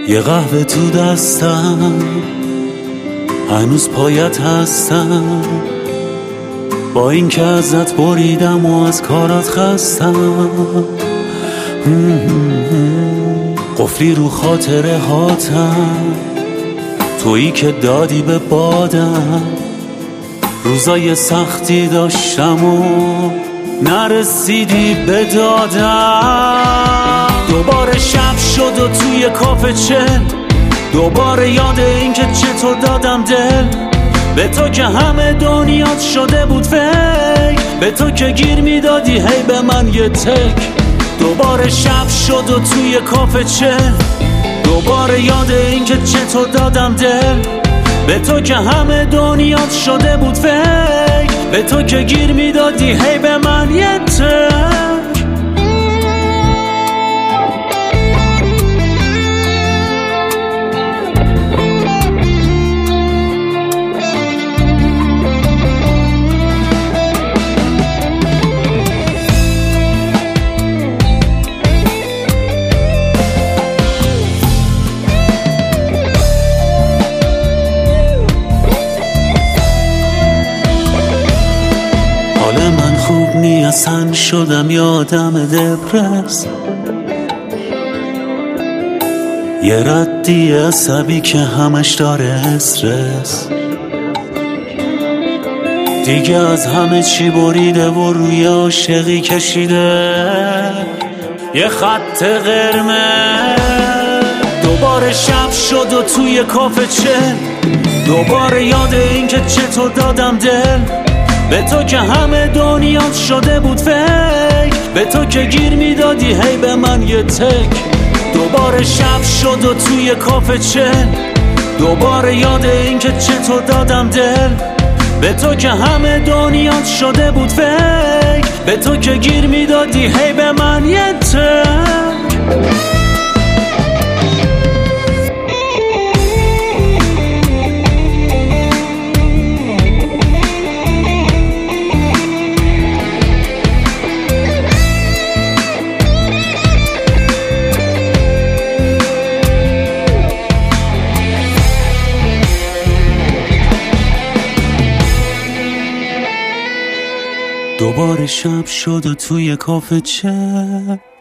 یه قهوه تو دستم، هنوز پایت هستم، با این که ازت بریدم و از کارات خستم. قفلی رو خاطره هاتم، تویی که دادی به بادم. روزای سختی داشتم و نرسیدی به دادم. دوباره شب شد و توی کافه چل، دوباره یاد این که چطور دادم دل به تو که همه دنیات شده بود فکر، به تو که گیر میدادی هی به من یه تک. دوباره شب شد و توی کافه چل، دوباره یاد این که چطور دادم دل به تو که همه دنیات شده بود فکر، به تو که گیر میدادی هی به من یه تک. من خوب نیستن شدم یادم دپرس، یه ردی عصبی که همش داره استرس، دیگه از همه چی بریده و روی عاشقی کشیده یه خط قرمز. دوباره شب شد و توی کافه چل، دوباره یاد این که چطور دادم دل به تو که همه دنیات شده بود فکر، به تو که گیر میدادی هی به من یه تک. دوباره شب شد و توی کافه چل، دوباره یاد این که چطور دادم دل به تو که همه دنیات شده بود فکر، به تو که گیر میدادی هی به من یه تک. دوباره شب شد و توی کافه چل،